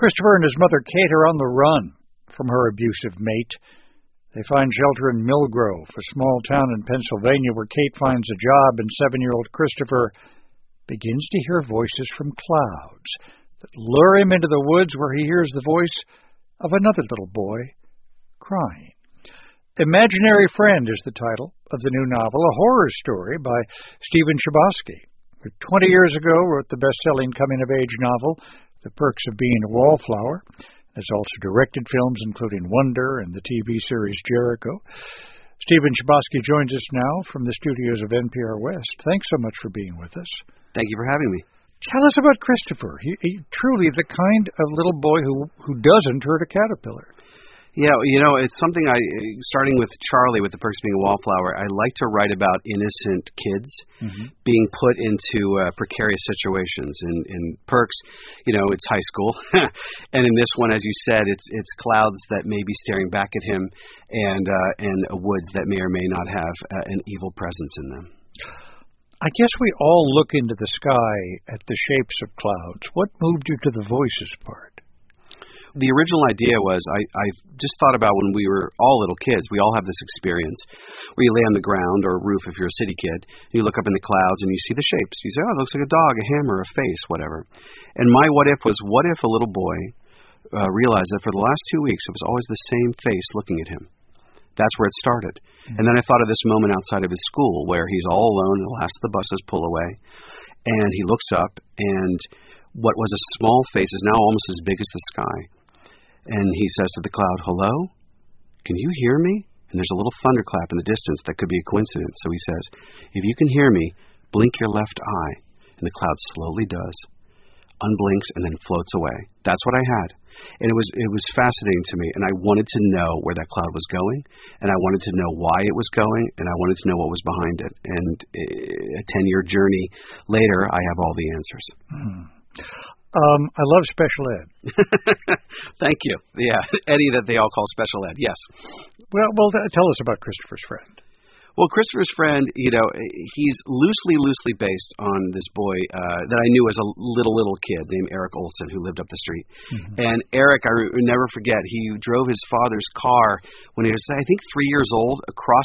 Christopher and his mother Kate are on the run from her abusive mate. They find shelter in Millgrove, a small town in Pennsylvania where Kate finds a job, and 7-year-old Christopher begins to hear voices from clouds that lure him into the woods where he hears the voice of another little boy crying. Imaginary Friend is the title of the new novel, a horror story by Stephen Chbosky, who 20 years ago wrote the best-selling coming-of-age novel, The Perks of Being a Wallflower. Has also directed films including Wonder and the TV series Jericho. Stephen Chbosky joins us now from the studios of NPR West. Thanks so much for being with us. Thank you for having me. Tell us about Christopher. He truly the kind of little boy who doesn't hurt a caterpillar. Yeah, it's something starting with Charlie with The Perks of Being a Wallflower, I like to write about innocent kids being put into precarious situations. In Perks, it's high school. And in this one, as you said, it's clouds that may be staring back at him and woods that may or may not have an evil presence in them. I guess we all look into the sky at the shapes of clouds. What moved you to the voices part? The original idea was I just thought about when we were all little kids. We all have this experience where you lay on the ground or a roof if you're a city kid. You look up in the clouds and you see the shapes. You say, oh, it looks like a dog, a hammer, a face, whatever. And my what if was, what if a little boy realized that for the last 2 weeks it was always the same face looking at him? That's where it started. And then I thought of this moment outside of his school where he's all alone and the last of the buses pull away. And he looks up and what was a small face is now almost as big as the sky. And he says to the cloud, hello? Can you hear me? And there's a little thunderclap in the distance that could be a coincidence. So he says, if you can hear me, blink your left eye. And the cloud slowly does, unblinks, and then floats away. That's what I had. And it was fascinating to me. And I wanted to know where that cloud was going. And I wanted to know why it was going. And I wanted to know what was behind it. And a 10-year journey later, I have all the answers. I love special ed. Thank you. Yeah, Eddie that they all call special ed, yes. Well, tell us about Christopher's Friend. Well, Christopher's Friend, he's loosely based on this boy that I knew as a little kid named Eric Olson who lived up the street. And Eric, I never forget, he drove his father's car when he was, I think, 3 years old across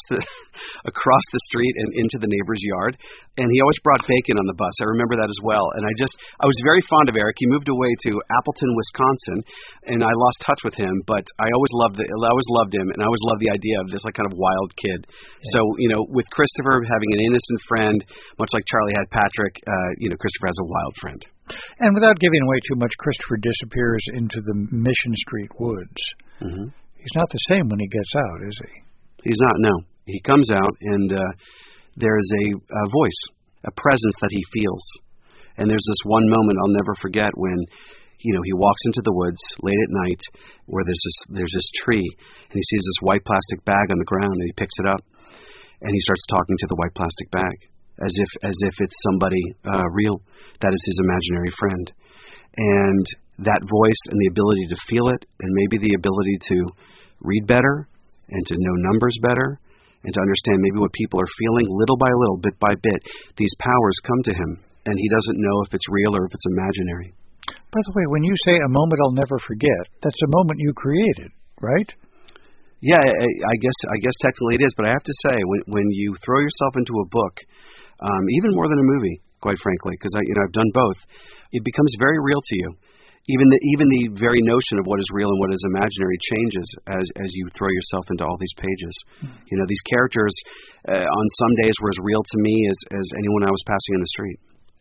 the street and into the neighbor's yard. And he always brought bacon on the bus. I remember that as well. And I was very fond of Eric. He moved away to Appleton, Wisconsin, and I lost touch with him. But I always loved him, and I always loved the idea of this kind of wild kid. Yeah. So, with Christopher having an innocent friend, much like Charlie had Patrick, Christopher has a wild friend. And without giving away too much, Christopher disappears into the Mission Street woods. He's not the same when he gets out, is he? He's not, no. He comes out, and there is a voice, a presence that he feels. And there's this one moment I'll never forget when he walks into the woods late at night where there's this tree, and he sees this white plastic bag on the ground, and he picks it up. And he starts talking to the white plastic bag as if it's somebody real. That is his imaginary friend. And that voice and the ability to feel it and maybe the ability to read better and to know numbers better and to understand maybe what people are feeling little by little, bit by bit, these powers come to him. And he doesn't know if it's real or if it's imaginary. By the way, when you say a moment I'll never forget, that's a moment you created, right? Yeah, I guess technically it is, but I have to say, when you throw yourself into a book, even more than a movie, quite frankly, because I've done both, it becomes very real to you. Even the very notion of what is real and what is imaginary changes as you throw yourself into all these pages. These characters on some days were as real to me as anyone I was passing on the street.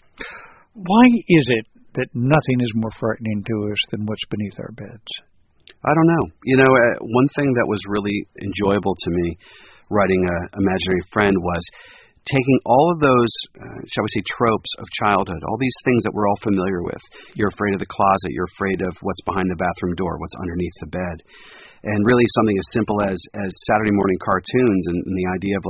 Why is it that nothing is more frightening to us than what's beneath our beds? I don't know. One thing that was really enjoyable to me writing Imaginary Friend was taking all of those, shall we say, tropes of childhood, all these things that we're all familiar with. You're afraid of the closet. You're afraid of what's behind the bathroom door, what's underneath the bed. And really something as simple as Saturday morning cartoons and the idea of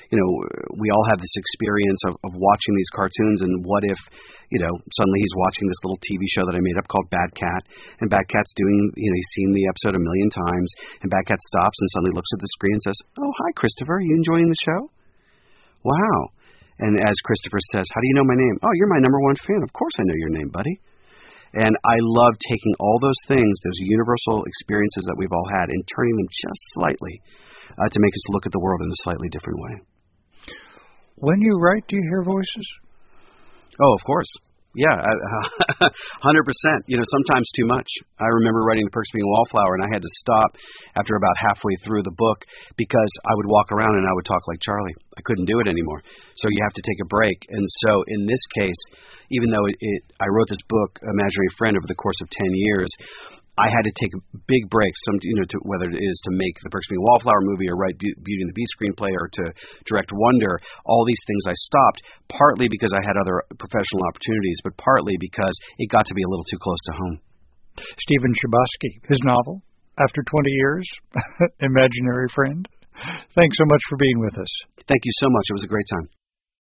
we all have this experience of watching these cartoons and what if, suddenly he's watching this little TV show that I made up called Bad Cat, and Bad Cat's doing, he's seen the episode a million times, and Bad Cat stops and suddenly looks at the screen and says, oh, hi, Christopher, are you enjoying the show? Wow. And as Christopher says, how do you know my name? Oh, you're my number one fan. Of course I know your name, buddy. And I love taking all those things, those universal experiences that we've all had, and turning them just slightly to make us look at the world in a slightly different way. When you write, do you hear voices? Oh, of course. Yeah, 100%. Sometimes too much. I remember writing The Perks of Being a Wallflower, and I had to stop after about halfway through the book because I would walk around and I would talk like Charlie. I couldn't do it anymore. So you have to take a break. And so in this case, even though I wrote this book, Imaginary Friend, over the course of 10 years, I had to take big breaks, whether it is to make the Perks of Being a Wallflower movie or write Beauty and the Beast screenplay or to direct Wonder. All these things I stopped, partly because I had other professional opportunities, but partly because it got to be a little too close to home. Stephen Chbosky, his novel, after 20 years, Imaginary Friend. Thanks so much for being with us. Thank you so much. It was a great time.